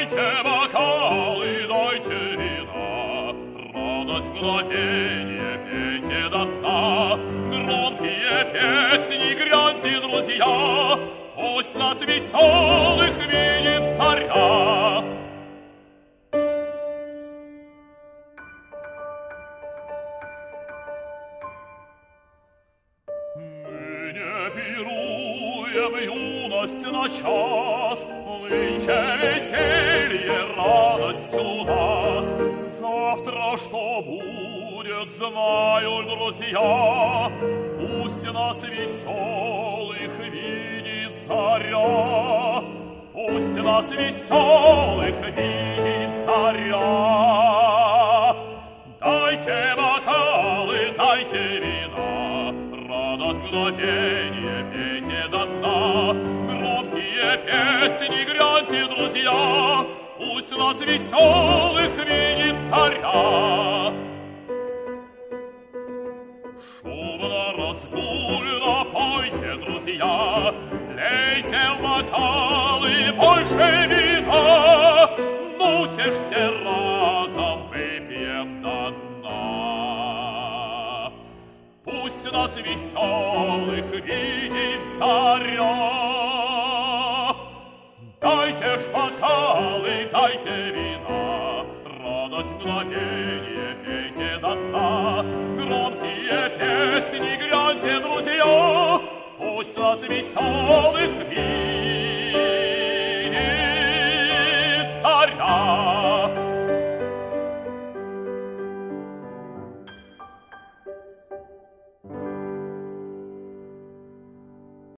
Дайте бокалы, дайте вина, радость, мгновенье, пейте до дна. Громкие песни гряньте, друзья, пусть нас веселых видит царя. Мы не пируем юность на час, нынче веселье, радость у нас. Завтра что будет, знают друзья, пусть нас веселых видит царя. Пусть нас веселых видит царя. Дайте бокалы, дайте вина, радость, мгновенье, пейте до дна. Громкие песни гряньте, друзья, пусть нас веселых видит царя. Шумно, разгульно пойте, друзья, лейте в бокалы больше вина. Ну, те ж все разом выпьем до дна. Пусть нас веселых видит царя. Дайте ж бокалы, дайте вина, радость, мгновенье, пейте до дна. Громкие песни гряньте, друзья, пусть нас веселых видит